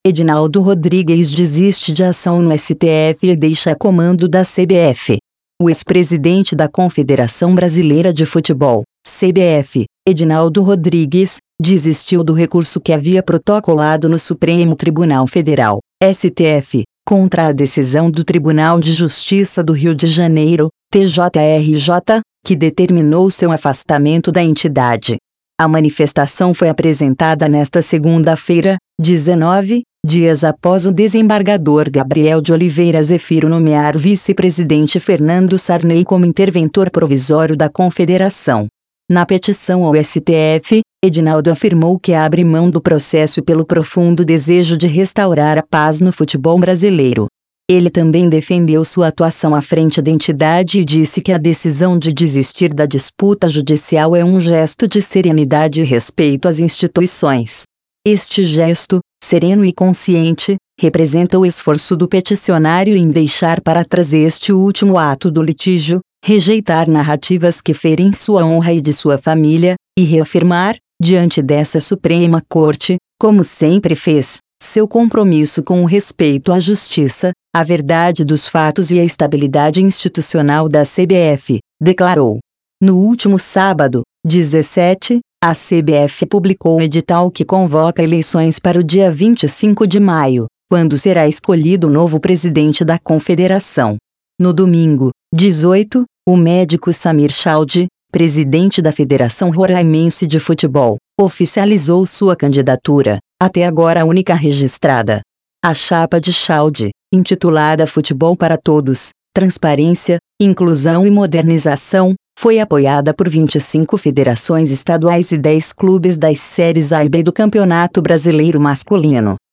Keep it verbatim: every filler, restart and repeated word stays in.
Edinaldo Rodrigues desiste de ação no S T F e deixa comando da C B F. O ex-presidente da Confederação Brasileira de Futebol, C B F, Edinaldo Rodrigues, desistiu do recurso que havia protocolado no Supremo Tribunal Federal, S T F, contra a decisão do Tribunal de Justiça do Rio de Janeiro, T J R J, que determinou seu afastamento da entidade. A manifestação foi apresentada nesta segunda-feira, dezenove, dias após o desembargador Gabriel de Oliveira Zefiro nomear o vice-presidente Fernando Sarney como interventor provisório da Confederação. Na petição ao S T F, Edinaldo afirmou que abre mão do processo pelo profundo desejo de restaurar a paz no futebol brasileiro. Ele também defendeu sua atuação à frente da entidade e disse que a decisão de desistir da disputa judicial é um gesto de serenidade e respeito às instituições. Este gesto, sereno e consciente, representa o esforço do peticionário em deixar para trás este último ato do litígio, rejeitar narrativas que ferem sua honra e de sua família, e reafirmar, diante dessa Suprema Corte, como sempre fez, seu compromisso com o respeito à justiça, a verdade dos fatos e a estabilidade institucional da C B F, declarou. No último sábado, dezessete, a C B F publicou um edital que convoca eleições para o dia vinte e cinco de maio, quando será escolhido o novo presidente da Confederação. No domingo, dezoito, o médico Samir Chaldi, presidente da Federação Roraimense de Futebol, oficializou sua candidatura, até agora a única registrada. A chapa de Chaldi, intitulada Futebol para Todos, Transparência, Inclusão e Modernização, foi apoiada por vinte e cinco federações estaduais e dez clubes das séries A e B do Campeonato Brasileiro Masculino.